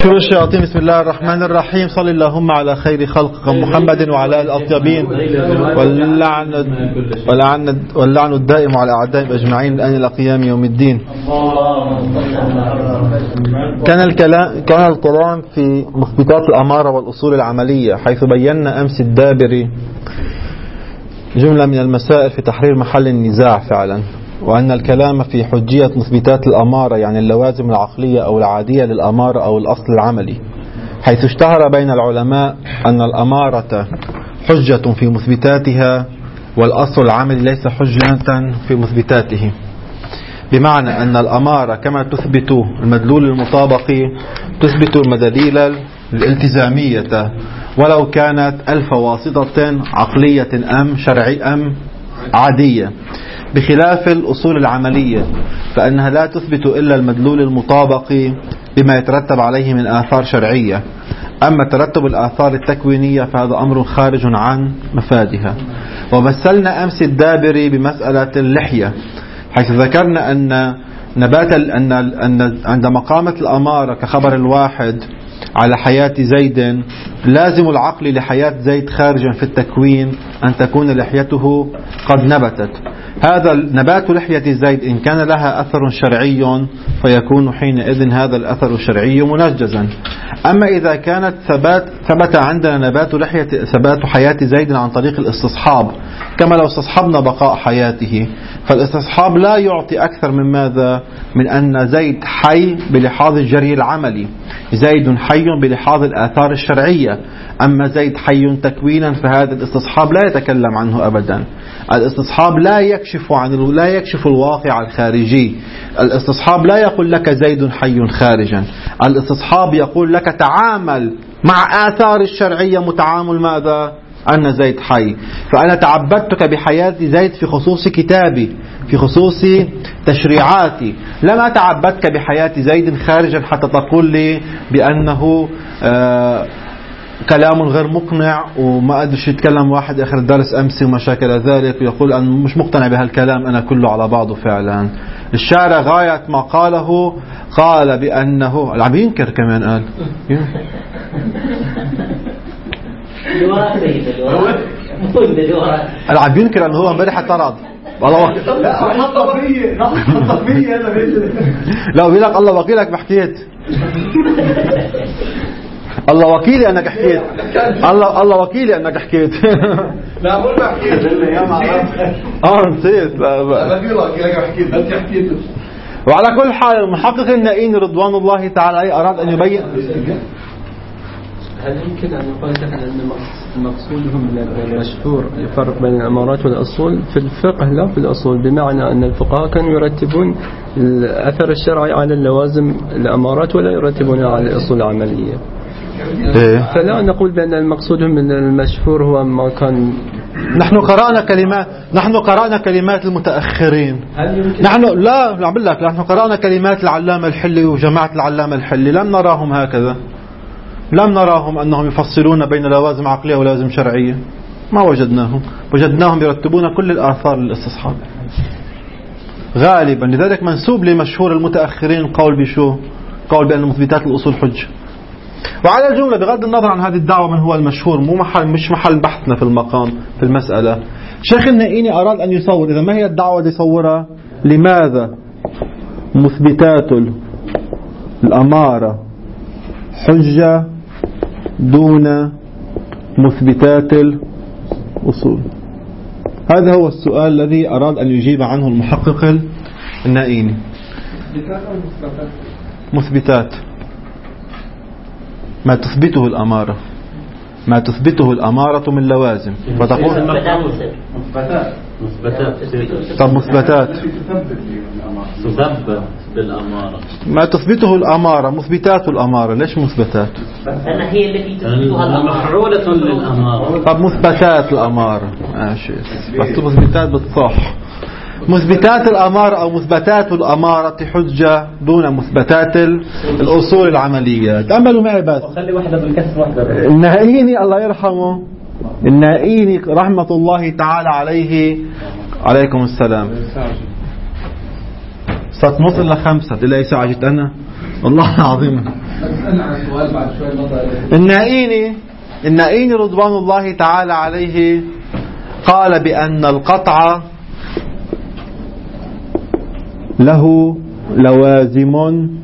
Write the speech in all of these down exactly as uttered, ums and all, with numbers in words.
شر الشياطين. بسم الله الرحمن الرحيم. صل اللهم على خير خلقك محمد وعلى الأطيبين، واللعن واللعن واللعن الدائم على أعدائهم أجمعين الآن إلى قيام يوم الدين. كان الكلام كان الكلام في مثبتات الأمارة والأصول العملية، حيث بينا أمس الدابري جملة من المسائل في تحرير محل النزاع فعلا، وأن الكلام في حجية مثبتات الأمارة يعني اللوازم العقلية أو العادية للأمارة أو الأصل العملي، حيث اشتهر بين العلماء أن الأمارة حجة في مثبتاتها والأصل العملي ليس حجة في مثبتاته، بمعنى أن الأمارة كما تثبت المدلول المطابق تثبت المدليل الالتزامية ولو كانت ألف واسطة عقلية أم شرعي أم عادية، بخلاف الأصول العملية فإنها لا تثبت إلا المدلول المطابق بما يترتب عليه من آثار شرعية، أما ترتب الآثار التكوينية فهذا أمر خارج عن مفادها. ومثلنا أمس الدابري بمسألة اللحية، حيث ذكرنا أن نبات أن أن عندما قامت الأمارة كخبر الواحد على حياة زيد، لازم العقل لحياة زيد خارجا في التكوين أن تكون لحيته قد نبتت. هذا نبات لحية زيد إن كان لها أثر شرعي فيكون حينئذ هذا الأثر الشرعي منجزا. أما إذا كانت ثبات ثبت عندنا نبات لحية ثبات حياة زيد عن طريق الاستصحاب، كما لو استصحبنا بقاء حياته، فالاستصحاب لا يعطي أكثر من ماذا؟ من أن زيد حي بلحاظ الجري العملي، زيد حي بلحاظ الآثار الشرعية، أما زيد حي تكوينا فهذا الاستصحاب لا يتكلم عنه أبدا. الاستصحاب لا يكشف عن لا يكشف الواقع الخارجي. الاستصحاب لا يقول لك زيد حي خارجا، الاستصحاب يقول لك تعامل مع آثار الشرعية متعامل ماذا؟ أن زيد حي. فأنا تعبدتك بحياة زيد في خصوص كتابي، في خصوص تشريعاتي، لما تعبدتك بحياة زيد خارجا حتى تقول لي بأنه آه كلام غير مقنع وما أدري يتكلم واحد آخر الدرس أمسي وما شاكل ذلك ويقول أنا مش مقتنع بهالكلام أنا كله على بعضه. فعلا الشاعر غاية ما قاله قال بأنه العم ينكر كمان قال العم ينكر أنه هو امبارح اعترض والله لا بيقول لك الله وكيلك بحكيت الله وكيلي انك حكيت الله الله وكيلي انك حكيت لا مو بحكيت يا معلم اه نسيت لا لا في وكيلك حكيت انت حكيت. وعلى كل حال المحقق النائين رضوان الله تعالى أراد أن يبين. هل يمكن أن يقال أن المقصود من المشهور الفرق بين الأمارات والأصول في الفقه لا في الأصول، بمعنى أن الفقهاء كانوا يرتبون الأثر الشرعي على اللوازم الأمارات ولا يرتبونها على الأصول العملية. فلا نقول بأن المقصود من المشهور هو ما كان. نحن قرأنا كلمات نحن قرأنا كلمات المتأخرين. نحن لا لا بالله نحن قرأنا كلمات العلامة الحلي وجماعة العلامة الحلي، لم نراهم هكذا، لم نراهم أنهم يفصلون بين لوازم عقلية ولوازم شرعية، ما وجدناهم، وجدناهم يرتبون كل الآثار للاستصحاب غالبا. لذلك منسوب لمشهور المتأخرين قول بشو؟ قول بأن مثبتات الأصول حجة. وعلى الجملة بغض النظر عن هذه الدعوة من هو المشهور مو محل مش محل بحثنا في المقام في المسألة. شيخ النائيني أراد أن يصور إذا ما هي الدعوة اللي يصورها؟ لماذا مثبتات الأمارة حجة دون مثبتات الأصول؟ هذا هو السؤال الذي أراد أن يجيب عنه المحقق النائيني. مثبتات ما تثبته الأمارة، ما تثبته الأمارة من لوازم، فتقول مثبتات مثبتات طب مثبتات تثبت بالأمارة، ما تثبته الأمارة مثبتات الأمارة، ليش مثبتات؟ لأنها هي التي تثبتها الأمارة مفعولة للأمارة. طب مثبتات الأمارة ماشي، بس مثبتات بتصح. مثبتات الأمارة أو مثبتات الأمارة حجة دون مثبتات الأصول العملية. تأملوا معي بس. خلي واحدة بالكسر واحدة. النائيني الله يرحمه، النائيني رحمة الله تعالى عليه عليكم السلام، صارت نص إلا خمسة إلا ساعة جيت أنا والله العظيم. بسألنا عن سؤال بعد شوي نظر النائيني النائيني رضوان الله تعالى عليه قال بأن القطع له لوازم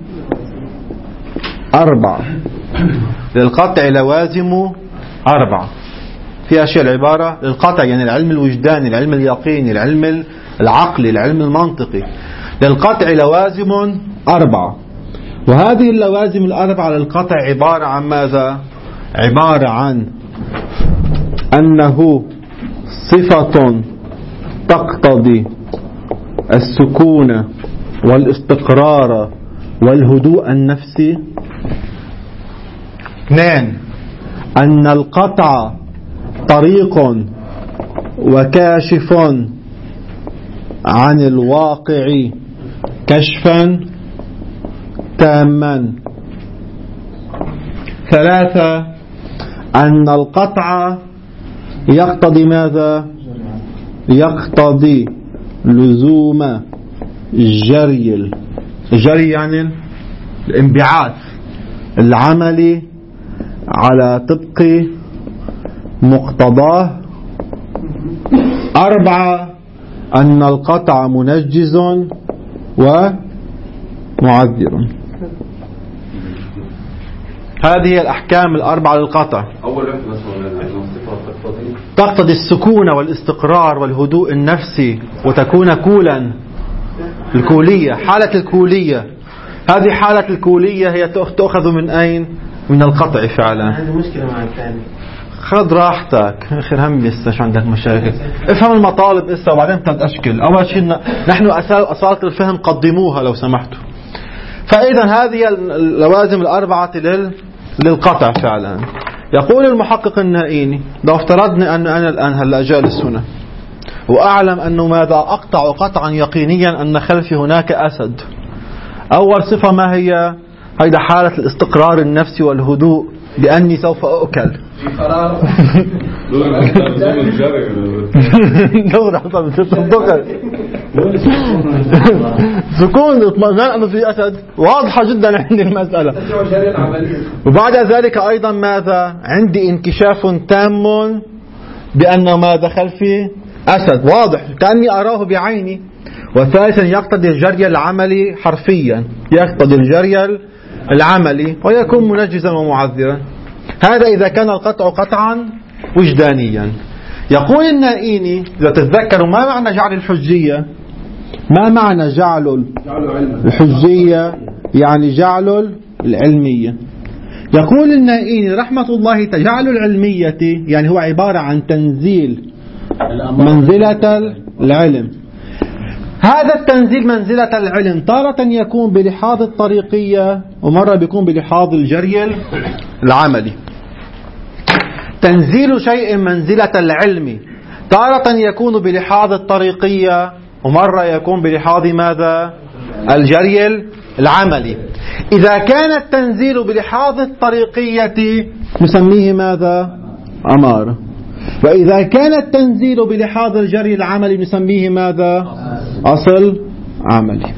أربعة. للقطع لوازم أربعة. في أشياء العبارة للقطع يعني العلم الوجداني، العلم اليقيني، العلم العقلي، العلم المنطقي. للقطع لوازم أربعة، وهذه اللوازم الأربعة للقطع عبارة عن ماذا؟ عبارة عن أنه صفة تقتضي السكون والاستقرار والهدوء النفسي. اثنين، أن القطع طريق وكاشف عن الواقع كشفا تاما. ثلاثة، أن القطع يقتضي ماذا؟ يقتضي لزوم جري الجري يعني الانبعاث العملي على طبق مقتضاه. أربعة، أن القطع منجز ومعذر. هذه الأحكام الأربعة للقطع. أول واحد مثلا تقتضي تقتضي السكون والاستقرار والهدوء النفسي وتكون كولا. الكولية، حالة الكولية، هذه حالة الكولية هي تأخذ من أين؟ من القطع فعلا. عندي مشكلة مع الثاني. خذ راحتك، آخر هم لسه شو عندك مشاكل. افهم المطالب لسه وبعدين تتأشكل. أول شيء نحن أصالة الفهم قدموها لو سمحتوا. فإذا هذه اللوازم الأربعة لل... للقطع فعلا. يقول المحقق النائيني لو افترضنا أن أنا الآن هلأ جالس هنا وأعلم أنه ماذا أقطع قطعا يقينيا أن خلفي هناك أسد. أول صفة ما هي؟ هيدا حالة الاستقرار النفسي والهدوء بأني سوف أؤكل. في قرار دور حصل تصدقك سكون اطمئنان أنه في أسد واضحة جدا عندي المسألة. وبعد ذلك أيضا ماذا؟ عندي انكشاف تام بأن ما دخل فيه أسد واضح كأني أراه بعيني. وثالثا يقتضي الجري العملي حرفيا، يقتضي الجري العملي ويكون منجزا ومعذرا. هذا إذا كان القطع قطعا وجدانيا. يقول النائيني إذا تتذكروا ما معنى جعل الحجية؟ ما معنى جعل الحجية؟ يعني جعل العلمية. يقول النائيني رحمة الله جعل العلمية يعني هو عبارة عن تنزيل منزلة العلم. هذا التنزيل منزلة العلم تارة يكون بلحاظ الطريقية ومرة بيكون بلحاظ الجري العملي. تنزيل شيء منزلة العلم تارة يكون بلحاظ الطريقية ومرة يكون بلحاظ ماذا؟ الجري العملي. إذا كان التنزيل بلحاظ الطريقية نسميه ماذا؟ أمارة. وإذا كان التنزيل بلحاظ الجري العملي نسميه ماذا؟ أصل عملي.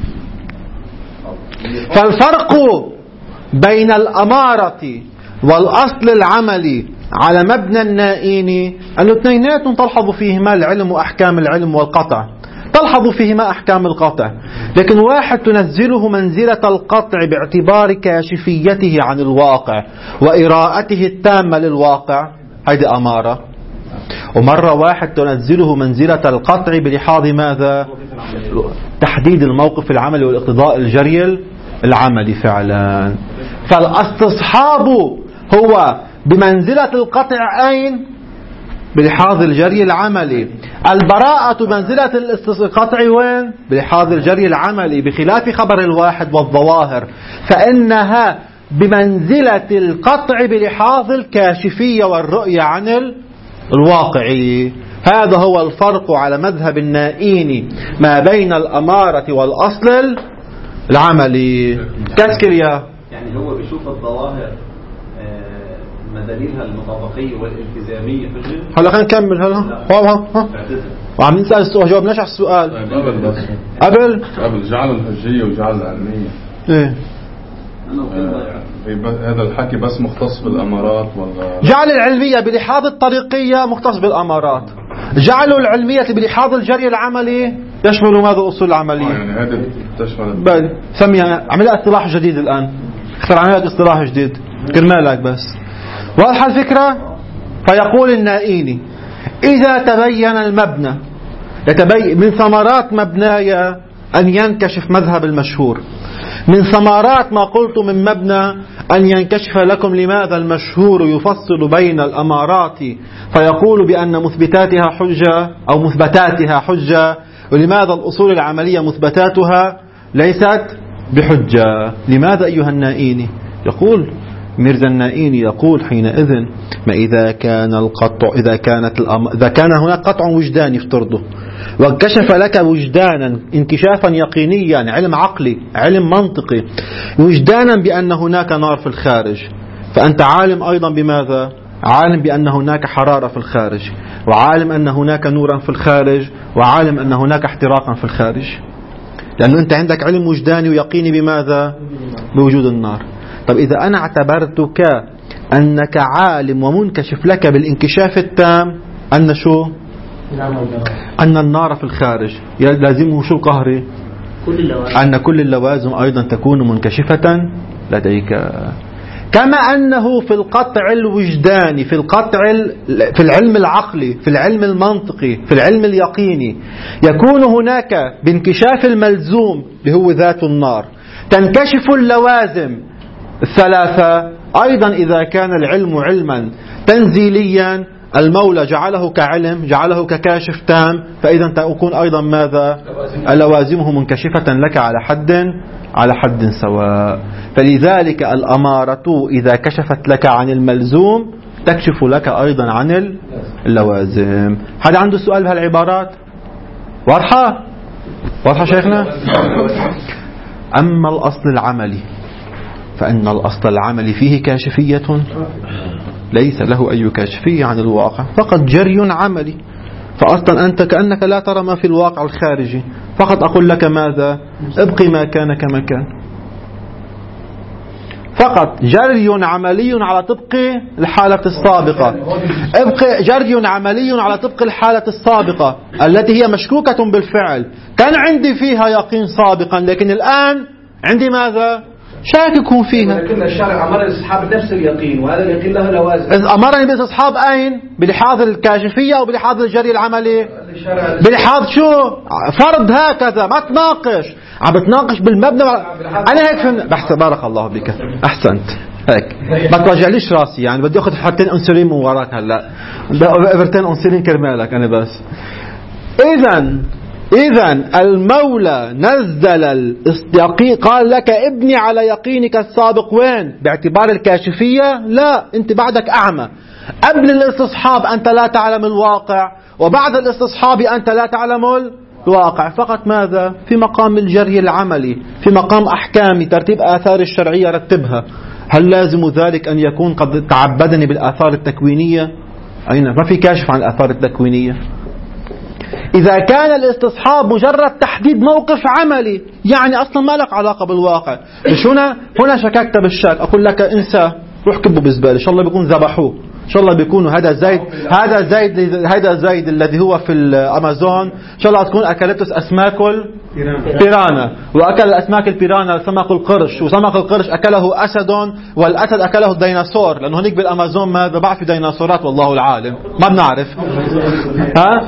فالفرق بين الأمارة والأصل العملي على مبنى النائيني أن الاثنينات تلحظ فيهما العلم وأحكام العلم والقطع، تلحظ فيهما أحكام القطع، لكن واحد تنزله منزلة القطع باعتبار كاشفيته عن الواقع وإراءته التامة للواقع، هذه أمارة. ومرة واحد تنزله منزلة القطع بلحاظ ماذا؟ تحديد الموقف العملي والاقتضاء الجري العملي فعلا. فالاستصحاب هو بمنزلة القطع أين؟ بلحاظ الجري العملي. البراءة بمنزلة القطع وين؟ بلحاظ الجري العملي، بخلاف خبر الواحد والظواهر فإنها بمنزلة القطع بلحاظ الكاشفية والرؤية عن الواقعي. هذا هو الفرق على مذهب النائيني ما بين الأمارة والأصل العملي. كاسكريا يعني هو بيشوف الظواهر مدليلها المطابقية والالتزامية في الغير. هلا خلينا نكمل. هلا ها ها وعم نسأل السؤال جاوبناش على السؤال. قبل بس قبل قبل جعل الحجية وجعل العلمية. ايه هذا الحكي بس مختص بالأمارات ولا جعل العلمية بلحاظ الطريقية مختص بالأمارات، جعلوا العلمية بلحاظ الجري العملي يشمل ماذا الأصول العملية. يعني هذا تشمل بل سميها عملية اصطلاح جديد الآن، اختر عملية اصطلاح جديد كرمالك بس. واضحة الفكرة؟ فيقول النائيني إذا تبين المبنى يتبين من ثمرات مبناي أن ينكشف مذهب المشهور، من ثمرات ما قلت من مبنى أن ينكشف لكم لماذا المشهور يفصل بين الأمارات فيقول بأن مثبتاتها حجة أو مثبتاتها حجة، ولماذا الأصول العملية مثبتاتها ليست بحجة. لماذا أيها النائيني؟ يقول ميرزا النائيني يقول حينئذ ما إذا كان القطع إذا كانت الأم... إذا كان هناك قطع وجداني افترضه وانكشف لك وجدانا انكشافا يقينيا، علم عقلي علم منطقي، وجدانا بأن هناك نار في الخارج، فأنت عالم أيضا بماذا؟ عالم بأن هناك حرارة في الخارج، وعالم أن هناك نورا في الخارج، وعالم أن هناك احتراقا في الخارج، لأنه أنت عندك علم وجداني ويقيني بماذا؟ بوجود النار. طب إذا أنا اعتبرتك أنك عالم ومنكشف لك بالانكشاف التام أن شو؟ أن النار في الخارج لازمه شو القهري؟ أن كل اللوازم أيضا تكون منكشفة لديك، كما أنه في القطع الوجداني في القطع في العلم العقلي في العلم المنطقي في العلم اليقيني يكون هناك بانكشاف الملزوم اللي هو ذات النار تنكشف اللوازم الثلاثة. أيضا إذا كان العلم علما تنزيليا المولى جعله كعلم جعله ككاشف تام، فإذا تكون أيضا ماذا؟ لوازمه منكشفة لك على حد على حد سواء. فلذلك الأمارة إذا كشفت لك عن الملزوم تكشف لك أيضا عن اللوازم. هذا عنده سؤال بهالعبارات؟ واضحة؟ واضحة شيخنا؟ أما الأصل العملي فإن الأصل العملي فيه كاشفية ليس له أي كاشفية عن الواقع، فقط جري عملي. فأصلا أنت كأنك لا ترى ما في الواقع الخارجي، فقط أقول لك ماذا؟ ابقي ما كان كما كان، فقط جري عملي على طبق الحالة السابقة، ابقي جري عملي على طبق الحالة السابقة التي هي مشكوكة بالفعل، كان عندي فيها يقين سابقا لكن الآن عندي ماذا؟ شاكك فيها. لكن الشرع أمر الأصحاب بنفس اليقين وهذا اليقين له لوازم. أمرني بالأصحاب أين؟ بلحاظ الكاشفية أو بلحاظ الجري العملي؟ بلحاظ شو؟ فرض هكذا ما تناقش، عم بتناقش بالمبنى. أنا هيك فهمت. بحث بارك الله بك أحسنت هيك ما توجعليش راسي، يعني بدي أخذ حتى أنسولين من وراك هلا إبرتين أنسولين كرمالك أنا بس. إذن إذن المولى نزل اليقين، قال لك ابني على يقينك السابق وين؟ باعتبار الكاشفية؟ لا، أنت بعدك أعمى. قبل الاستصحاب أنت لا تعلم الواقع، وبعد الاستصحاب أنت لا تعلم الواقع، فقط ماذا؟ في مقام الجري العملي، في مقام أحكامي ترتيب آثار الشرعية رتبها. هل لازم ذلك أن يكون قد تعبدني بالآثار التكوينية؟ أين؟ ما في كاشف عن الآثار التكوينية. إذا كان الاستصحاب مجرد تحديد موقف عملي يعني أصلا ما لك علاقة بالواقع، مش هنا هنا شككت بالشك، أقول لك انسى روح كبه بزبالة، إن شاء الله بيكون ذبحوه، إن شاء الله بيكونوا هذا زيد هذا زيد هذا زيد الذي هو في الأمازون، إن شاء الله تكون أكلتس أسماكل بيرانا، وأكل الأسماك البيرانا سمك القرش، وسمك القرش أكله أسد، والأسد أكله الديناصور، لأنه هناك بالأمازون ماذا بعد في ديناصورات والله العالم ما بنعرف. ها؟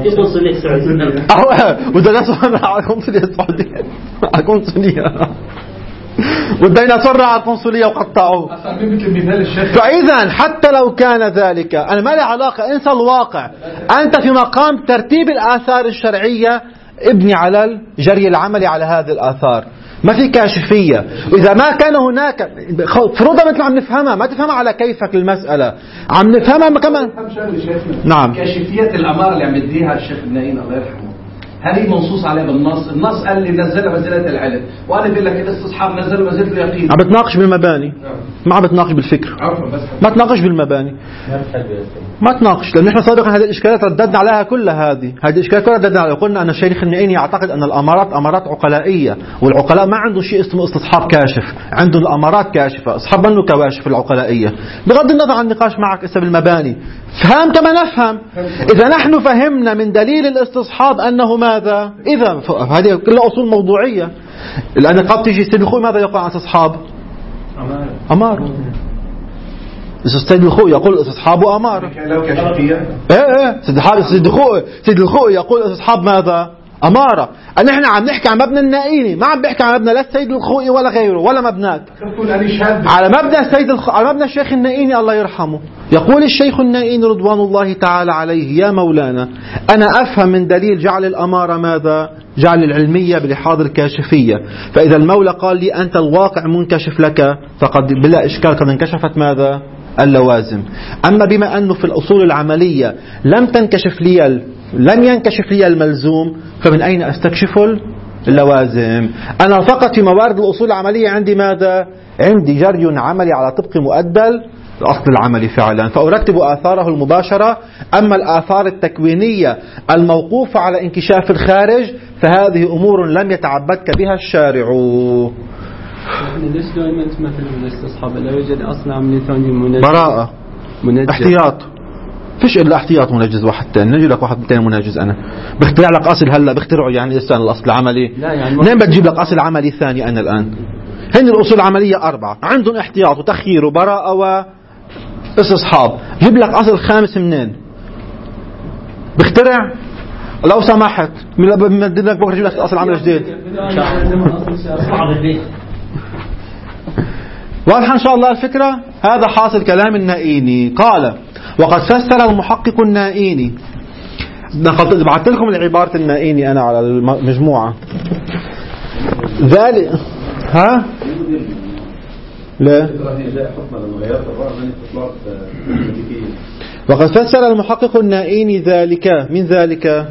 والديناصور على القنصلية السعودية على القنصلية والديناصور على القنصلية وقطعوه. فإذا حتى لو كان ذلك أنا ما لي علاقة، انسى الواقع، أنت في مقام ترتيب الآثار الشرعية ابني على الجري العملي على هذه الآثار، ما في كاشفية. وإذا ما كان هناك فروضة مثل عم نفهمها، ما تفهمها على كيفك المسألة، عم نفهمها كمان. نعم كاشفية الأمارة اللي عم يديها الشيخ النائين الله يرحمه هذه منصوص عليها بالنص. النص قال لي نزل منزلة العلم، وأنا بقول لك الاستصحاب نزل منزلة اليقين. عم بتناقش بالمباني، ما عم بتناقش بالفكر. ما تناقش بالمباني، ما تناقش، لأن احنا سابقا هذه الإشكالات رددنا عليها كلها. هذه هذه الإشكالات كلها رددنا عليها. قلنا أن الشيخ النائيني يعتقد أن الأمارات أمارات عقلائية، والعقلاء ما عندهم شيء اسمه استصحاب كاشف، عندهم الأمارات كاشفة، أصحاب منه كواشف العقلائية. بغض النظر عن النقاش معك إسا بالمباني، فهم كما نفهم. إذا نحن فهمنا من دليل الاستصحاب أنه ماذا؟ إذا هذه كلها أصول موضوعية. لأن قد تيجي سيد الخوي ماذا يقول عن استصحاب؟ أمار. سيد الخوي يقول استصحاب أمار. إيه إيه سيد الخوي سيد الخوي سيد الخوي يقول استصحاب ماذا؟ أمارة. أن إحنا عم نحكي عن مبنى النائيني، ما عم بحكي عن مبنى لا السيد الخوئي ولا غيره ولا مبنات. على مبنى السيد الخ... على مبنى الشيخ النائيني الله يرحمه. يقول الشيخ النائيني رضوان الله تعالى عليه: يا مولانا، أنا أفهم من دليل جعل الأمارة ماذا؟ جعل العلمية بلحاظ الكاشفية. فإذا المولى قال لي أنت الواقع منكشف لك، فقد بلا إشكال قد انكشفت ماذا؟ اللوازم. أما بما أنه في الأصول العملية لم تنكشف لي لم ينكشف لي الملزوم، فمن أين أستكشف اللوازم؟ أنا فقط في موارد الأصول العملية عندي ماذا؟ عندي جري عملي على طبق مؤدل الأصل العملي فعلا، فأرتب آثاره المباشرة. أما الآثار التكوينية الموقوفة على انكشاف الخارج فهذه أمور لم يتعبدك بها الشارع. ليش دائما تمثل الاستصحاب لا يوجد أصل عملي ثاني منجز؟ براءة، منجز. احتياط، فيش إلا احتياط منجز واحد تاني. نجي لك واحد تاني منجز. أنا بخترع لك أصل هلا بخترعه يعني لسه الأصل العملي. يعني نعم بتجيب لك أصل عملي ثاني. أنا الآن هن الأصول العملية أربعة، عندهم احتياط وتخيير وبراءة واستصحاب. جيب لك أصل خامس منين؟ بخترع لو سمحت بمدد لك بكره جيب لك أصل عملي جديد. واضحة إن شاء الله الفكرة. هذا حاصل كلام النائيني. قال: وقد فسر المحقق النائيني. بعثت لكم العبارة النائيني أنا على المجموعة ذلك. ها؟ لا. وقد فسر المحقق النائيني ذلك من ذلك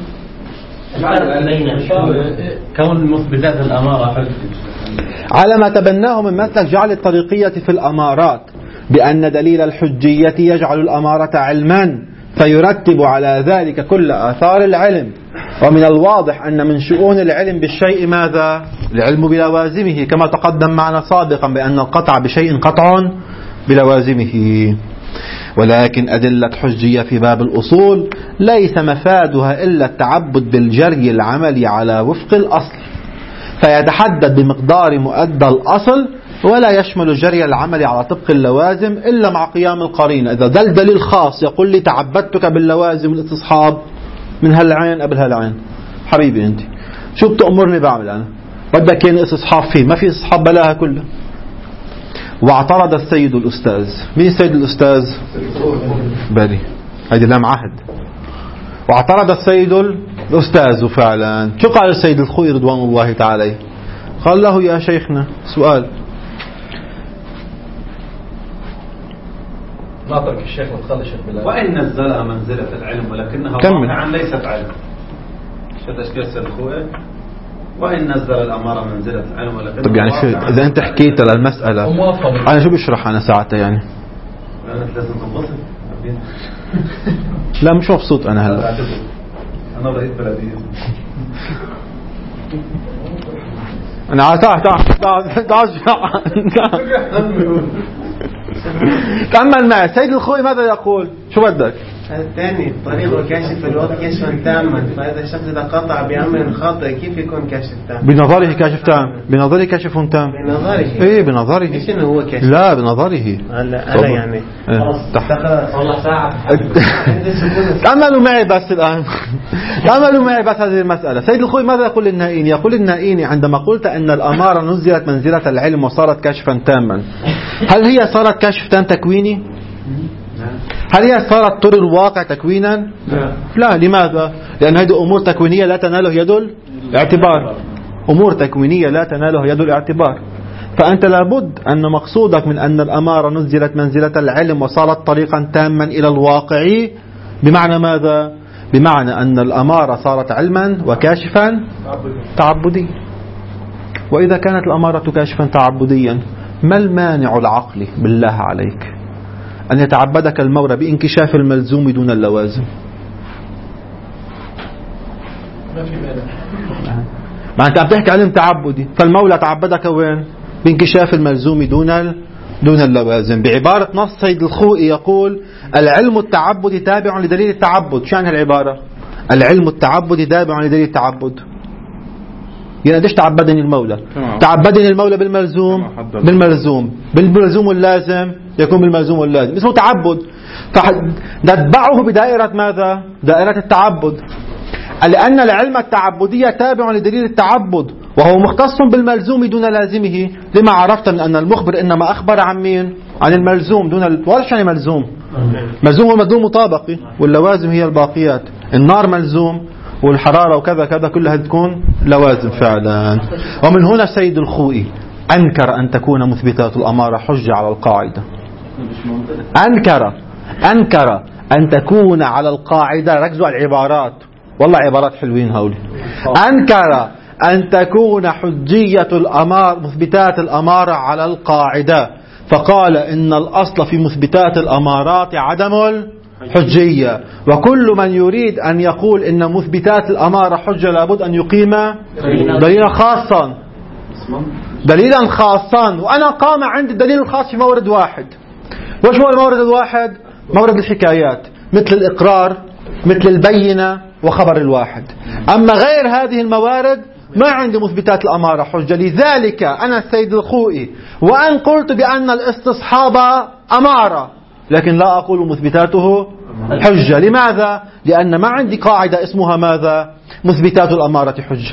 كون المثبتات الأمارة على ما تبناه من مسلك جعل الطريقية في الأمارات، بأن دليل الحجية يجعل الأمارة علما فيرتب على ذلك كل آثار العلم. ومن الواضح أن من شؤون العلم بالشيء ماذا؟ العلم بلوازمه، كما تقدم معنا سابقا بأن القطع بشيء قطع بلوازمه. ولكن أدلة حجية في باب الأصول ليس مفادها إلا التعبد بالجري العملي على وفق الأصل، فيتحدد بمقدار مؤدى الأصل، ولا يشمل جري العمل على طبق اللوازم إلا مع قيام القرينة. إذا ده الدليل خاص يقول لي تعبدتك باللوازم الاستصحاب من هالعين قبل هالعين، حبيبي أنت شو بتأمرني بعمل أنا؟ بدك كان استصحاب فيه، ما في استصحاب بلاها كلها. واعترض السيد الأستاذ. مين السيد الأستاذ؟ بالي هيدي لام عهد. واعترض السيد الأستاذ فعلا. شو قال السيد الخوي رضوان الله تعالى؟ قال له: يا شيخنا سؤال. ناطرك الشيخ وتخلي شيخ بلال. وإن نزلها منزلة العلم ولكنها واقعا ليست علم. شو تشكيل السيد الخوي؟ وإن نزل الأمارة منزلة العلم ولكنها. طب يعني شو إذا أنت حكيت للمسألة أنا شو بشرح أنا ساعتها يعني؟ أنت لازم تنبسط. لا مش مبسوط أنا هلا. أنا رئيس بلدية. أنا تعال تعال تعال تأمل معي. سيد الخوي ماذا يقول؟ شو بدك؟ الثاني طريقه كاشف الوقت كشفا تاما، فإذا الشخص إذا قطع بأمر خاطئ كيف يكون كاشف تام؟ بنظره كاشف تام. بنظره كاشف تام. بنظره. إيه بنظره. مش إنه هو كاشف. لا بنظره. هلا أنا يعني. خلاص والله ساعة. تأملوا معي بس الآن. تأملوا معي بس هذه المسألة. سيد الخوي ماذا يقول النائيني؟ يقول النائيني عندما قلت أن الأمارة نزلت منزلة العلم وصارت كاشفا تاما، هل هي صارت كاشف تام تكويني؟ هل هي صارت ترى الواقع تكوينا؟ لا. لماذا؟ لأن هذه أمور تكوينية لا تناله يد الاعتبار. أمور تكوينية لا تناله يد الاعتبار. فأنت لابد أن مقصودك من أن الأمارة نزلت منزلة العلم وصارت طريقا تاما إلى الواقع بمعنى ماذا؟ بمعنى أن الأمارة صارت علما وكاشفا تعبديا. وإذا كانت الأمارة كاشفا تعبديا ما المانع العقلي بالله عليك أن يتعبدك المولى بانكشاف الملزوم دون اللوازم؟ ما أنت بتحكي علم تعبدي، فالمولى تعبدك وين؟ بانكشاف الملزوم دون دون اللوازم. بعبارة نص سيد الخوئي يقول العلم التعبدي تابع لدليل التعبد. شو يعني العبارة؟ العلم التعبدي تابع لدليل التعبد. يعني قديش تعبدني المولى؟ تعبدني المولى بالملزوم بالملزوم بالملزوم واللازم يكون بالملزوم واللازم، اسمه تعبد. فنتبعه بدائرة ماذا؟ دائرة التعبد، لأن العلم التعبدي تابع لدليل التعبد وهو مختص بالملزوم دون لازمه. لما عرفت من أن المخبر إنما أخبر عن مين؟ عن الملزوم دون ال... ولا شيء ملزوم. ملزوم ومدلول مطابقي، واللوازم هي الباقيات. النار ملزوم والحرارة وكذا كذا كلها تكون لوازم فعلا. ومن هنا سيد الخوئي أنكر أن تكون مثبتات الأمارة حجة على القاعدة. أنكر أنكر أن تكون على القاعدة. ركزوا على العبارات، والله عبارات حلوين هؤلاء. أنكر أن تكون حجية الأمار مثبتات الأمارة على القاعدة، فقال إن الأصل في مثبتات الأمارات عدم الحجية، وكل من يريد أن يقول إن مثبتات الأمارة حجة لابد أن يقيم دليلا خاصا دليلا خاصا وأنا قام عند الدليل الخاص في مورد واحد. وش هو المورد الواحد؟ مورد الحكايات، مثل الإقرار، مثل البينة، وخبر الواحد. أما غير هذه الموارد ما عندي مثبتات الأمارة حجة. لذلك أنا السيد الخوئي وأن قلت بأن الاستصحاب أمارة، لكن لا أقول مثبتاته حجة. لماذا؟ لأن ما عندي قاعدة اسمها ماذا؟ مثبتات الأمارة حجة.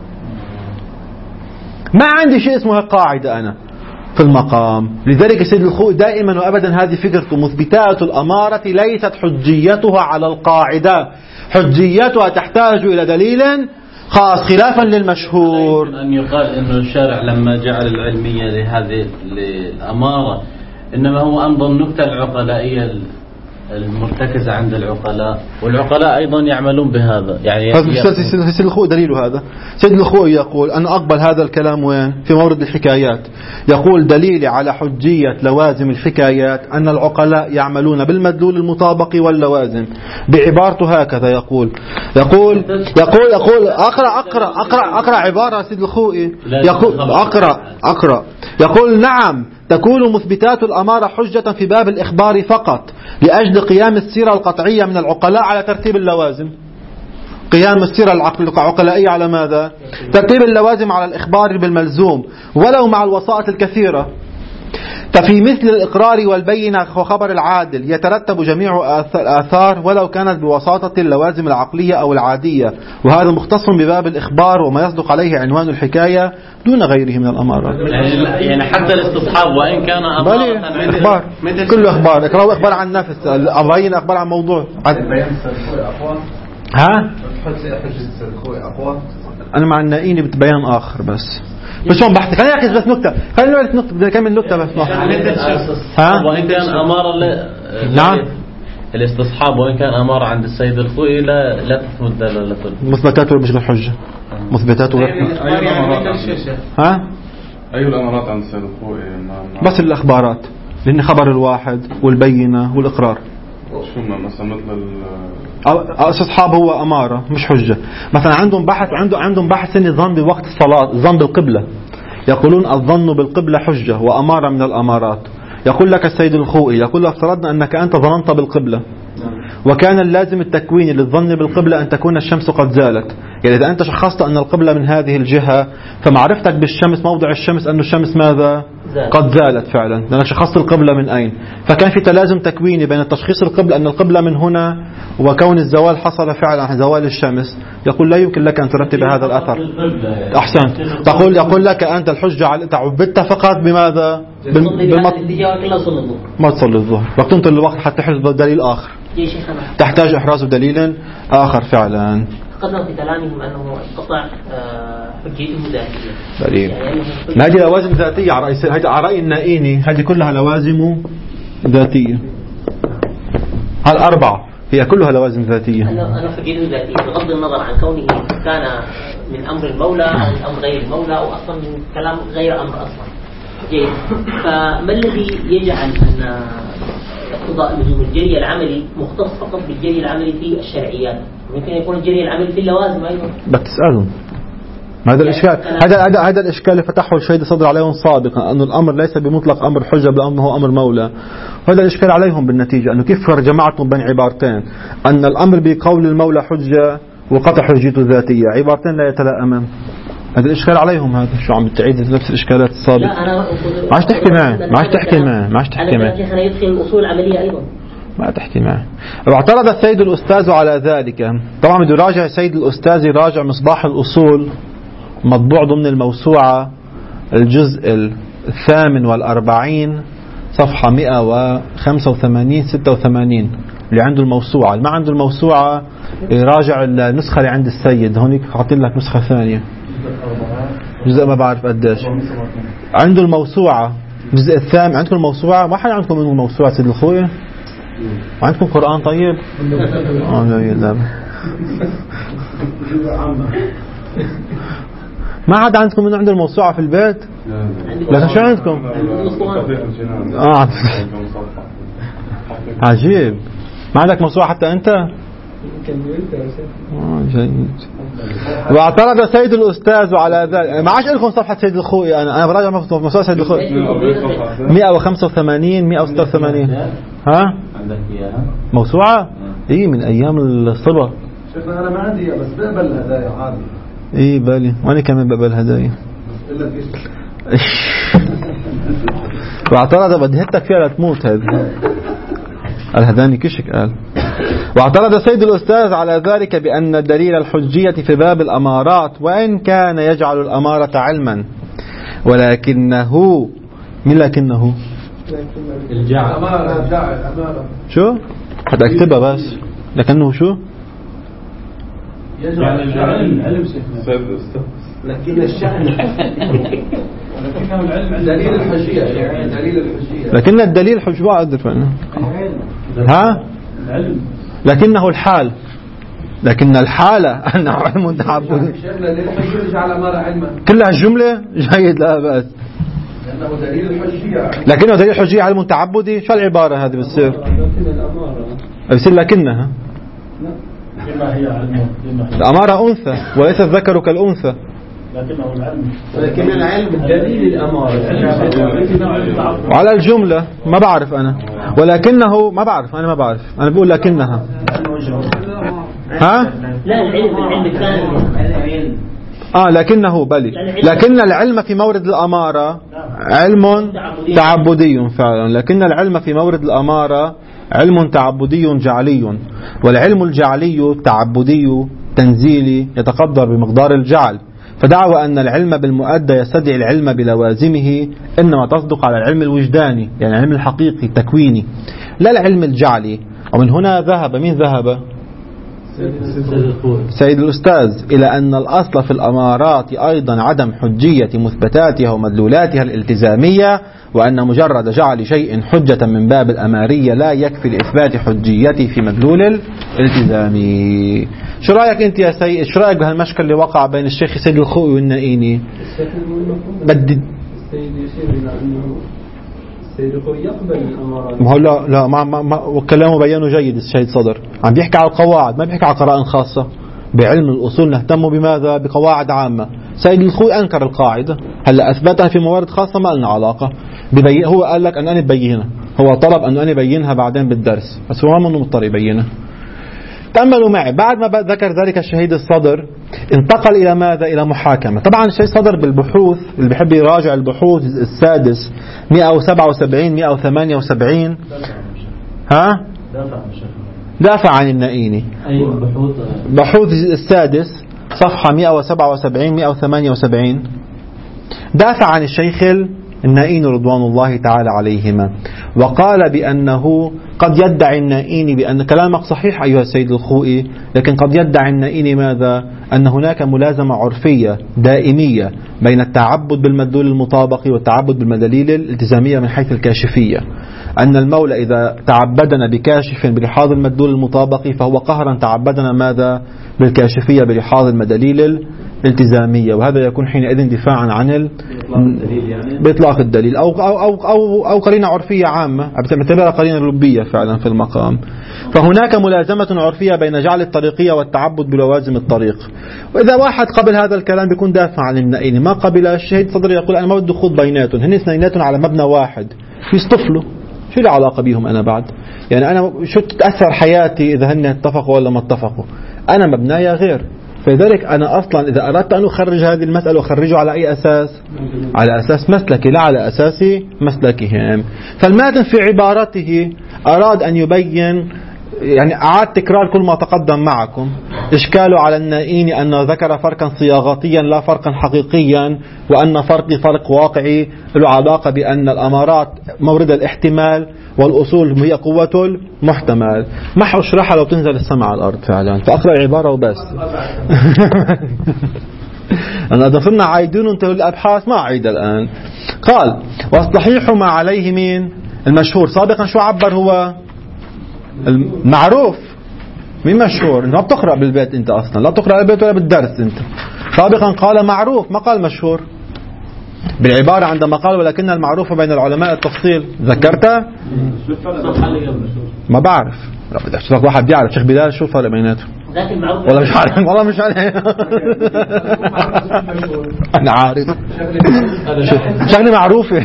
ما عندي شيء اسمها قاعدة أنا في المقام. لذلك السيد الخوئي دائما وأبدا هذه فكرته، مثبتات الأمارة ليست حجيتها على القاعدة، حجيتها تحتاج إلى دليل خاص خلافا للمشهور. أن يقال أن الشارع لما جعل العلمية لهذه الأمارة إنما هو أمضى النكتة العقلائية المرتكزة عند العقلاء، والعقلاء أيضا يعملون بهذا. يعني سيد الخوئي دليل هذا. سيد الخوئي يقول أنا أقبل هذا الكلام وين؟ في مورد الحكايات. يقول دليلي على حجية لوازم الحكايات أن العقلاء يعملون بالمدلول المطابق واللوازم. بعبارته هكذا يقول يقول يقول يقول أقرأ أقرأ أقرأ أقرأ عبارة سيد الخوئي. يقول أقرأ أقرأ يقول نعم تكون مثبتات الأمارة حجة في باب الإخبار فقط لأجل قيام السيرة القطعية من العقلاء على ترتيب اللوازم. قيام السيرة العقلائية على ماذا؟ ترتيب اللوازم على الإخبار بالملزوم ولو مع الوسائط الكثيرة. ففي مثل الإقرار والبينة وخبر العادل يترتب جميع الآثار ولو كانت بوساطة اللوازم العقلية أو العادية، وهذا مختص بباب الإخبار وما يصدق عليه عنوان الحكاية دون غيره من الأمارات. يعني حتى الاستصحاب وإن كان أمارة إخبار، كله إخبار. إقرار إخبار عن نفس، البينة إخبار عن موضوع. ها؟ أنا مع النائيني بتبين آخر بس. بس هون بحث. خلينا نركز بس نكتة. خلينا نركز نكتة. بدنا نكمل نكتة بس. ها؟ وإن كان أمارة ل... نعم. الاستصحاب وإن كان أمارة عند السيد الخوئي لا لا تثبت دلالته. مثبتاته مش بالحجة. مثبتاته غير. ها؟ أي الأمارات عند السيد الخوئي؟ بس الأخبارات، لأن خبر الواحد والبينة والإقرار. شو ما مثلا مثل استصحاب هو أمارة مش حجة. مثلا عندهم بحث عنده عندهم بحث إن الظن بوقت الصلاة، الظن بالقبلة. يقولون الظن بالقبلة حجة وأمارة من الأمارات. يقول لك السيد الخوئي يقول لك افترضنا أنك أنت ظننت بالقبلة وكان اللازم التكوين للظن بالقبلة أن تكون الشمس قد زالت. يعني إذا أنت شخصت أن القبلة من هذه الجهة فمعرفتك بالشمس موضع الشمس أن الشمس ماذا؟ قد زالت فعلا، لأنك شخصت القبلة من أين. فكان في تلازم تكويني بين تشخيص القبلة أن القبلة من هنا وكون الزوال حصل فعلا زوال الشمس. يقول لا يمكن لك أن ترتب هذا الأثر. أحسنت. تقول يقول لك أنت الحجة على تعبدت فقط بماذا؟ بالمط... ما تصلي الظهر وقت الوقت حتى تحرز بدليل آخر، تحتاج إحراز بدليل آخر فعلا. قدم في كلامهم أنه قطع حجيته ذاتية. دليل. هذه لوازم ذاتية على رأي هذه على رأي النائيني، هذه كلها لوازم ذاتية. هالأربعة هي كلها لوازم ذاتية. أنا أنا فقير ذاتي بغض النظر عن كونه كان من أمر المولى أو من أمر غير المولى أو أصلا من كلام غير أمر أصلا. جيد. فما الذي يجعل أن اقتضاء لزوم الجري العملي مختص فقط بالجري العملي في الشرعيات؟ ممكن يكون الجري العملي في اللوازم أيضا. بتسألهم هذا الإشكال، هذا هذا هذا الإشكال اللي فتحه الشهيد صدر عليهم سابقا، أنه الأمر ليس بمطلق أمر حجة بل أنه أمر مولى. هذا الإشكال عليهم بالنتيجة، أنه كيف جمعتم بين عبارتين، أن الأمر بقول المولى حجة وقطع حجته ذاتية، عبارتين لا يتلائمان. هذا الإشكال عليهم. هذا شو عم تعيد نفس الإشكالات السابقة؟ لا أنا ما عادش تحكي معي، ما عادش تحكي معي، ما عادش تحكي معي. أنا يدخل الأصول العملية أيضا. ما تحكي معي. واعترض السيد الأستاذ على ذلك. طبعا بده يراجع السيد الأستاذ، يراجع مصباح الأصول مطبوع ضمن الموسوعة الجزء الثامن والأربعين صفحة مئة وخمسة وثمانين ستة وثمانين اللي عنده الموسوعة. اللي ما عنده الموسوعة يراجع النسخة اللي عند السيد، هونيك حاطين لك نسخة ثانية جزء ما بعرف قديش عنده الموسوعة الجزء الثامن. عندكم الموسوعة؟ ما حد عندكم منه الموسوعة سيد الخوي؟ عندكم قرآن طيب؟ اه لا ما حد عندكم من عنده الموسوعة في البيت؟ لا شو عندكم؟ آه عجيب. ما عندك موسوعة حتى أنت؟ آه جيد. واعترض سيد الأستاذ على ذلك. ما عادش لكم صفحة سيد الخوي، أنا أنا براجع موسوعة سيد الخوي مئة وخمسة وثمانين مئة وستة وثمانين. ها؟ عندك إياها؟ موسوعة؟ إيه من أيام الصبا. شيخنا أنا ما عندي بس بقبل هدايا عادي. إيه بالي وأنا كمان بقبل هدايا. واعترض بدي هتك فيها لتموت هذا الهداني كشك قال. واعترض السيد الأستاذ على ذلك بأن دليل الحجية في باب الأمارات وإن كان يجعل الأمارة علما ولكنه من لكنه الجعل شو هذا اكتبها بس لكنه شو يجعل العلم علم لكن الشأن لكنه العلم دليل الحجية يعني دليل الحجية لكن الدليل حجة أقدر فعلا ها لكنه الحال لكن الحالة أنه علم تعبدي كلها الجملة جيد لا بأس لأنه دليل الحجية لكنه دليل الحجية علم تعبدي. شو العبارة هذه بتصير بتصير لكنها الأمارة أنثى وليس الذكر كالأنثى لكنه العلم ولكن العلم دليل الأمارة وعلى الجملة ما بعرف أنا ولكنه ما بعرف أنا ما بعرف أنا بقول لكنها ها لا العلم العلم الثاني آه لكنه بلي لكن العلم في مورد الأمارة علم تعبدي فعلا. لكن العلم في مورد الأمارة علم تعبدي جعلي والعلم الجعلي التعبدي تنزيلي يتقدر بمقدار الجعل. فدعوى أن العلم بالمؤدى يستدعي العلم بلوازمه إنما تصدق على العلم الوجداني يعني العلم الحقيقي التكويني لا العلم الجعلي. ومن هنا ذهب من ذهب سيد الأستاذ إلى أن الأصل في الأمارات أيضا عدم حجية مثبتاتها ومدلولاتها الالتزامية وأن مجرد جعل شيء حجة من باب الأمارية لا يكفي لإثبات حجيته في مدلول الالتزامي. شو رأيك أنت يا سيد؟ شو رأيك بهالمشكل اللي وقع بين الشيخ سيد الخوي والنائيني؟ بدي السيد يشير إلى أنه السيد الخوي يقبل الأمارات. ما هو لا لا ما ما, ما وكلامه بيانه جيد الشهيد صدر عم بيحكي على القواعد ما بيحكي على قرائن خاصة. بعلم الأصول نهتم بماذا؟ بقواعد عامة. سيد الخوي أنكر القاعدة هلا أثبتها في موارد خاصة ما لنا علاقة. ببين هو قال لك أن أنا ببينها هو طلب أن أنا بينها بعدين بالدرس بس هو ما منه مضطر يبينها. تأملوا معي بعد ما ذكر ذلك الشهيد الصدر انتقل إلى ماذا؟ إلى محاكمة. طبعا الشهيد الصدر بالبحوث اللي بيحب يراجع البحوث السادس مئة وسبعة وسبعين مئة وثمانية وسبعين ها دافع عن النائيني بحوث السادس صفحة مئة وسبعة وسبعين مئة وثمانية وسبعين دافع عن الشيخ النائيني رضوان الله تعالى عليهما وقال بأنه قد يدعي النائيني بأن كلامك صحيح أيها السيد الخوئي، لكن قد يدعي النائيني ماذا؟ أن هناك ملازمة عرفية دائمية بين التعبد بالمدلول المطابقي والتعبد بالمداليل الالتزامية من حيث الكاشفية، أن المولى إذا تعبدنا بكاشف بلحاظ المدلول المطابقي فهو قهرا تعبدنا ماذا؟ بالكاشفية بلحاظ المداليل الالتزامية، وهذا يكون حينئذ دفاعا عن ال... بإطلاق الدليل أو, أو, أو, أو, أو قرينة عرفية عامة بتعتبرها قرينة لبية فعلا في المقام. فهناك ملازمة عرفية بين جعل الطريقية والتعبد بلوازم الطريق. وإذا واحد قبل هذا الكلام بيكون دافع عن النائيني، ما قبل الشهيد صدري يقول أنا ما بدي خوض بيناتهم، هن اثنيناتهم على مبنى واحد يصطفلوا، شو العلاقة بيهم أنا بعد؟ يعني أنا شو تأثر حياتي إذا هن اتفقوا ولا ما اتفقوا؟ أنا مبنايا غير. فلذلك أنا أصلا إذا أردت أن أخرج هذه المسألة أخرجه على أي أساس؟ على أساس مسلكي لا على أساس مسلكهم. فالماتن في عبارته أراد أن يبين، يعني أعاد تكرار كل ما تقدم معكم، إشكاله على النائيني أنه ذكر فرقا صياغاتيا لا فرقا حقيقيا، وأن فرق فرق واقعي له علاقة بأن الأمارات مورد الاحتمال والأصول هي قوة المحتمل. ما حأشرحها لو تنزل السماء على الأرض فعلا، فأقرأ عبارة وبس. أنا دفرنا عايدين انتهوا الأبحاث ما أعيد الآن. قال والصحيح ما عليه مين؟ المشهور. سابقا شو عبر هو؟ المعروف. مين مشهور؟ انت ما بتقرأ بالبيت انت اصلا، لا بتقرأ بالبيت ولا بالدرس انت. سابقا قال معروف ما قال مشهور بالعبارة عندما قال ولكن المعروف بين العلماء التفصيل. ذكرته؟ ما بعرف. واحد بيعرف شيخ بلال شو الفرق بيناتهم؟ والله مش عارف، والله مش عارف. انا عارف شغله معروفه.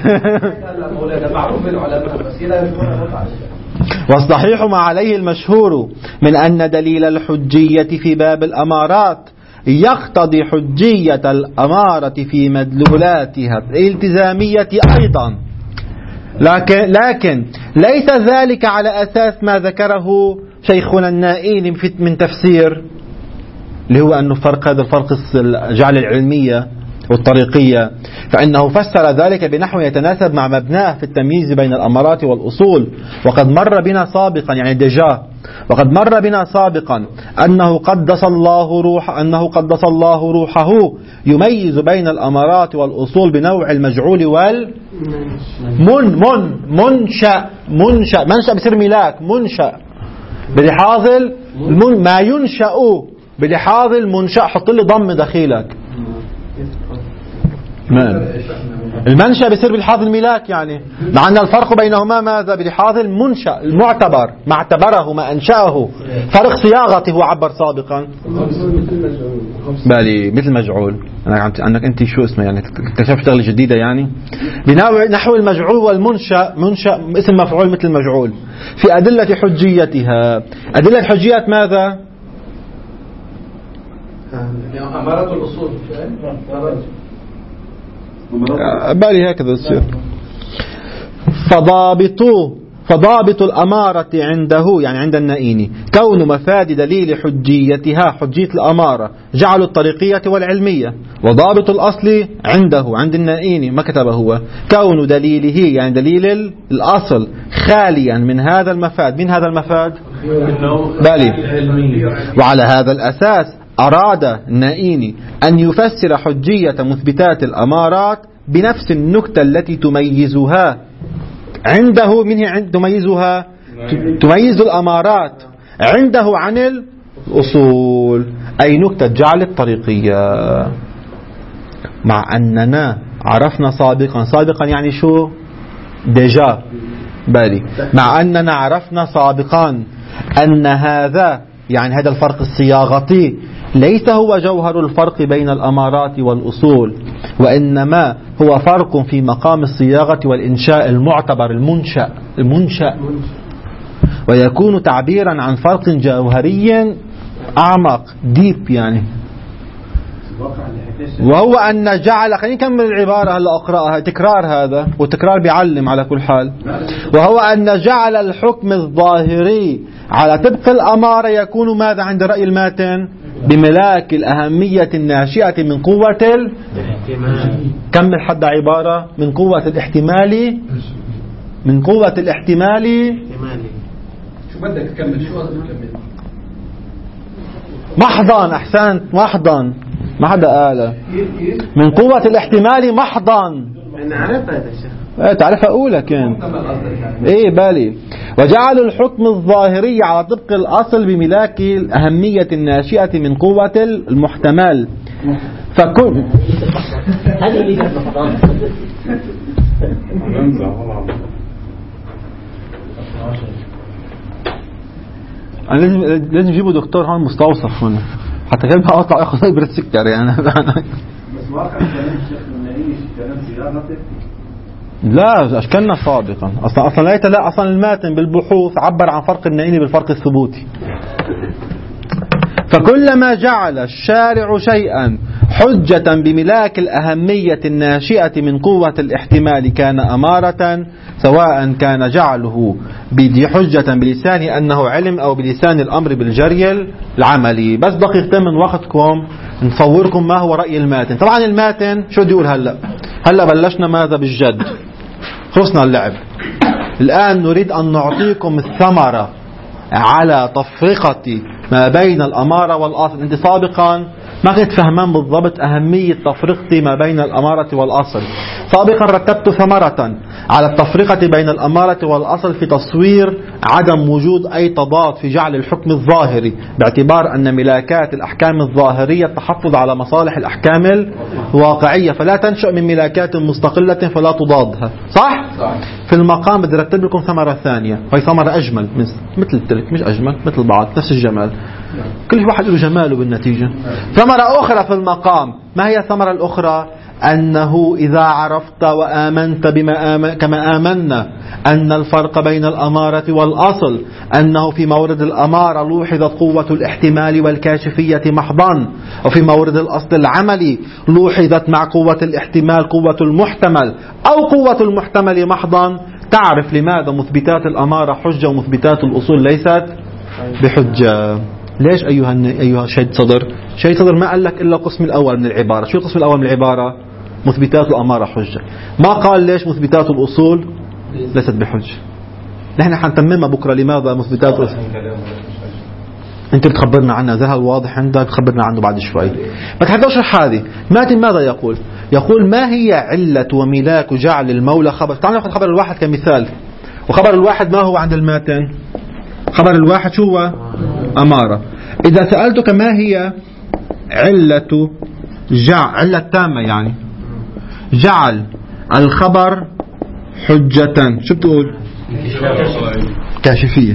والصحيح ما عليه المشهور من أن دليل الحجية في باب الأمارات يقتضي حجية الأمارة في مدلولاتها الالتزامية أيضا، لكن, لكن ليس ذلك على أساس ما ذكره شيخنا النائين من تفسير، اللي هو أنه فرق هذا الفرق جعل العلمية والطريقية، فإنه فسر ذلك بنحو يتناسب مع مبناه في التمييز بين الأمارات والأصول. وقد مر بنا سابقا، يعني ديجا، وقد مر بنا سابقا أنه قدس الله روح أنه قدس الله روحه يميز بين الأمارات والأصول بنوع المجعول وال من من منشأ منشأ منشأ بصير ملاك منشأ بلحاظ المن ما ينشأ بلحاظ المنشأ. حط لي ضم دخيلك. المنشأ بيصير بلحاظ الملاك، يعني مع أن الفرق بينهما ماذا؟ بلحاظ المنشأ المعتبر، ما اعتبره ما أنشأه. فرق صياغته هو عبر سابقا بالي مثل مجعول. أنك أنت شو اسمه يعني اكتشفت شغلة جديدة، يعني بنحو المجعول والمنشأ منشأ اسم مفعول مثل مجعول في أدلة حجيتها. أدلة حجية ماذا؟ أمارات الأصول بالي هكذا يصير. فضابطوا فضابط الأمارة عنده، يعني عند النائيني، كون مفاد دليل حجيتها حجية الأمارة جعل الطريقية والعلمية. وضابط الأصل عنده عند النائيني ما كتبه هو كون دليله، يعني دليل الأصل خاليا من هذا المفاد. من هذا المفاد بالي. وعلى هذا الأساس أراد النائيني أن يفسر حجية مثبتات الأمارات بنفس النكتة التي تميزها عنده منه عند تميزها تميز الأمارات عنده عن الأصول، أي نكتة جعل الطريقية. مع أننا عرفنا سابقا سابقا يعني شو ديجا بالي مع أننا عرفنا سابقا أن هذا يعني هذا الفرق الصياغتي ليس هو جوهر الفرق بين الأمارات والأصول، وإنما هو فرق في مقام الصياغة والإنشاء المعتبر المنشأ المنشأ ويكون تعبيرا عن فرق جوهري أعمق ديب، يعني وهو أن جعل. خلينا نكمل العبارة هلا أقرأها، تكرار هذا والتكرار بيعلم على كل حال. وهو أن جعل الحكم الظاهري على طبق الأمارة يكون ماذا عند رأي الماتن؟ بملاك الأهمية الناشئة من قوة ال... كمل حد عبارة من قوة الاحتمال من قوة الاحتمال شو بدك تكمل؟ شو قصدك تكمل؟ محضا. أحسنت، محضا. ما حدا قال من قوة الاحتمال محضا. أنا عرفت هذا الشيء. ايه تعرفها أولى كان ايه بالي. وجعلوا الحكم الظاهري على طبق الأصل بملاك الأهمية الناشئة من قوة المحتمل. فكل هذه اللي محضان. أنا لازم لازم يجيبوا دكتور هون مستوصف هنا حتى كان أطلع أخذ إبرة سكر يعني. بس واقع كلام الشيخ النعيش كلام صياغته. لا أشكلنا سابقا أصلا أصلا لا لا أصلا الماتن بالبحوث عبر عن فرق النعيني بالفرق الثبوتي. فكلما جعل الشارع شيئا حجة بملاك الأهمية الناشئة من قوة الاحتمال كان أمارة، سواء كان جعله بدي حجة بلسان أنه علم أو بلسان الأمر بالجري العملي. بس دقيقتين من وقتكم نصوركم ما هو رأي الماتن. طبعا الماتن شو بدي يقول هلأ؟ هلأ بلشنا ماذا بالجد، خلصنا اللعب. الآن نريد أن نعطيكم الثمرة على تفرقة ما بين الأمارة والأصل. أنت سابقا ما كنت فهمان بالضبط أهمية تفرقة ما بين الأمارة والأصل. سابقا رتبت ثمرة على التفرقة بين الأمارة والأصل في تصوير عدم وجود أي تضاد في جعل الحكم الظاهري، باعتبار أن ملاكات الأحكام الظاهرية التحفظ على مصالح الأحكام الواقعية، فلا تنشأ من ملاكات مستقلة فلا تضادها. صح؟ في المقام بدي رتب لكم ثمرة ثانية، وهي ثمرة أجمل مثل التلك، مش أجمل مثل بعض، نفس الجمال، كل واحد له جماله بالنتيجة. ثمرة أخرى في المقام، ما هي الثمرة الأخرى؟ أنه إذا عرفت وآمنت بما آمن كما آمنا أن الفرق بين الأمارة والأصل أنه في مورد الأمارة لوحظت قوة الاحتمال والكاشفية محضا، وفي مورد الأصل العملي لوحظت مع قوة الاحتمال قوة المحتمل أو قوة المحتمل محضا، تعرف لماذا مثبتات الأمارة حجة ومثبتات الأصول ليست بحجة. ليش أيها أيها شهيد صدر؟ شهيد صدر ما قال لك إلا القسم الأول من العبارة. شو القسم الأول من العبارة؟ مثبتات الأمارة حجة. ما قال ليش مثبتات الأصول ليست بحجة. نحن حنتممها بكرة لماذا مثبتات الأصول. أنت بتخبرنا عنها، إذا هذا واضح عندك بتخبرنا عنه بعد شوي. ما تحب أشرح هذه. ماتن ماذا يقول؟ يقول ما هي علة وملاك جعل المولى خبر. تعالوا نأخذ خبر الواحد كمثال. وخبر الواحد ما هو عند الماتن؟ خبر الواحد شو هو؟ أمارة. إذا سألتك ما هي علة جعل علة تامة يعني جعل الخبر حجة، شو بتقول؟ كاشفية.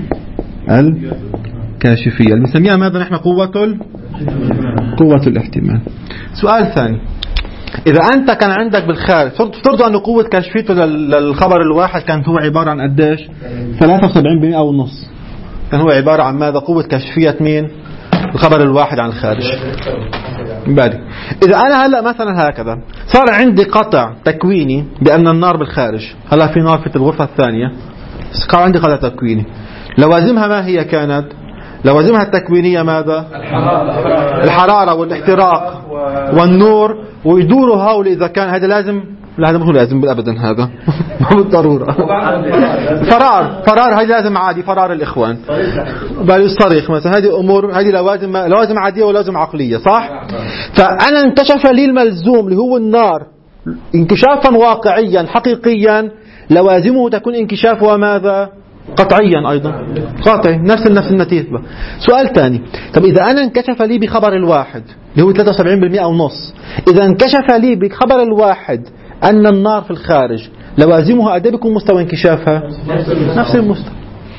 الكاشفية اللي بنسميها ماذا نحن؟ قوة قوة الاحتمال. سؤال ثاني، إذا أنت كان عندك بالخارج افترضوا أن قوة كاشفيته للخبر الواحد كانت هو عبارة عن قديش؟ ثلاثة وسبعين بالمئة أو النص. كان هو عبارة عن ماذا؟ قوة كاشفية مين؟ الخبر الواحد عن الخارج. بالي. إذا أنا هلأ مثلا هكذا صار عندي قطع تكويني بأن النار بالخارج، هلأ في نار في الغرفة الثانية، صار عندي قطع تكويني. لوازمها ما هي كانت؟ لوازمها التكوينية ماذا؟ الحرارة, الحرارة والاحتراق والنور، ويدوروا هؤلاء. إذا كان هذا لازم، لا هذا مو لازم بالأبدا، هذا مو بالضرورة. فرار فرار هذا لازم عادي، فرار الإخوان بالصريخ مثلا، هذه أمور، هذه لوازم لوازم عادية ولازم عقلية. صح؟ فأنا انكشف لي الملزوم اللي هو النار انكشافا واقعيا حقيقيا، لوازمه تكون انكشاف وماذا؟ قطعيا أيضا، قاطع، نفس نفس النتيجة. سؤال ثاني، طب إذا أنا انكشف لي بخبر الواحد اللي هو ثلاثة وسبعين بالمئة ونص، إذا انكشف لي بخبر الواحد أن النار في الخارج، لوازمها قد بيكون مستوى انكشافها؟ نفس المستوى.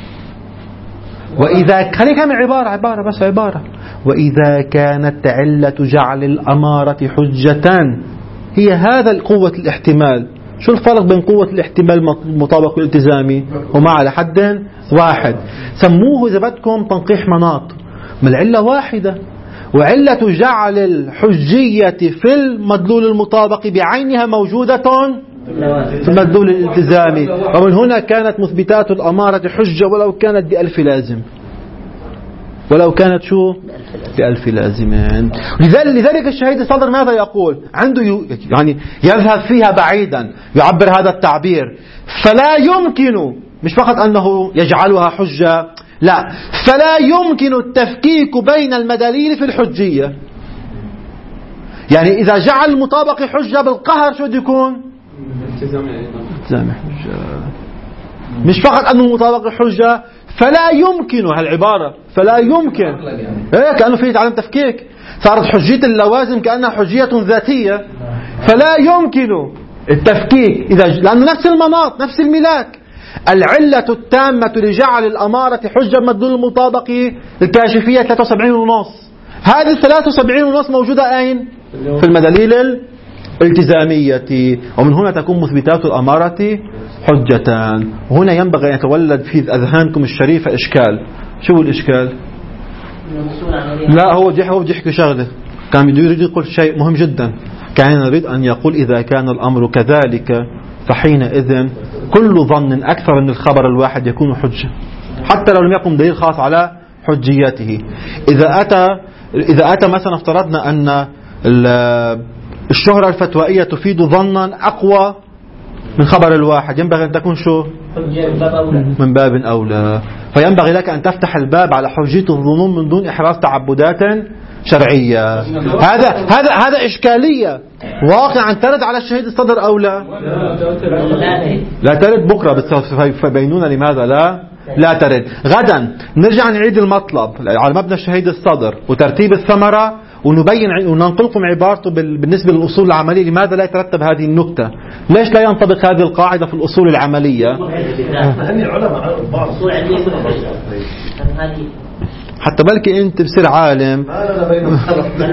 وإذا خليك من عبارة عبارة بس عبارة وإذا كانت علة جعل الأمارة حجة هي هذا القوة الاحتمال، شو الفرق بين قوة الاحتمال المطابق والالتزامي وما على حد واحد؟ سموه إذا بدكم تنقيح مناط، ما العلة واحدة، وعلة جعل الحجية في المدلول المطابق بعينها موجودة في المدلول الالتزامي، ومن هنا كانت مثبتات الأمارة حجة ولو كانت بألف لازم. ولو كانت شو بألف لازمين. لذلك الشهيد الصدر ماذا يقول؟ عنده يعني يذهب فيها بعيدا، يعبر هذا التعبير: فلا يمكن، مش فقط أنه يجعلها حجة، لا، فلا يمكن التفكيك بين المداليل في الحجية. يعني إذا جعل المطابق حجة بالقهر شو بده يكون؟ التزام حجة. مش فقط أنه مطابق حجة، فلا يمكن، هالعبارة فلا يمكن إيه كأنه فيه تعلم تفكيك، صارت حجية اللوازم كأنها حجية ذاتية. فلا يمكن التفكيك إذا لأنه نفس المناط نفس الملاك. العلة التامة لجعل الأمارة حجة مدلول المطابق الكاشفية ثلاثة وسبعين ونص. هذه ثلاثة وسبعين ونص موجودة أين؟ في المدليل الالتزامية، ومن هنا تكون مثبتات الأمارة حجة. هنا ينبغي أن يتولد في أذهانكم الشريفة إشكال. شو الإشكال؟ لا، هو جح هو بده يحكي شغلة، كان بده يريد يقول شيء مهم جدا. كان يريد أن يقول: إذا كان الأمر كذلك فحينئذ كل ظن أكثر من الخبر الواحد يكون حجة، حتى لو لم يكن دليل خاص على حجيته. إذا أتى إذا أتى مثلا افترضنا أن الشهرة الفتوائية تفيد ظنا أقوى من خبر الواحد، ينبغي أن تكون شو؟ من باب أولى. فينبغي لك أن تفتح الباب على حجية الظنون من دون إحراز تعبدات شرعية. هذا هذا هذا إشكالية واقعا ترد على الشهيد الصدر أو لا؟ لا ترد. بكرة فبينونا لماذا لا لا ترد. غدا نرجع نعيد المطلب على مبنى الشهيد الصدر وترتيب الثمرة، ونبين وننقلكم عبارته بالنسبة للأصول العملية لماذا لا يترتب هذه النكتة. ليش لا ينطبق هذه القاعدة في الأصول العملية؟ حتى بلكي أنت بصير عالم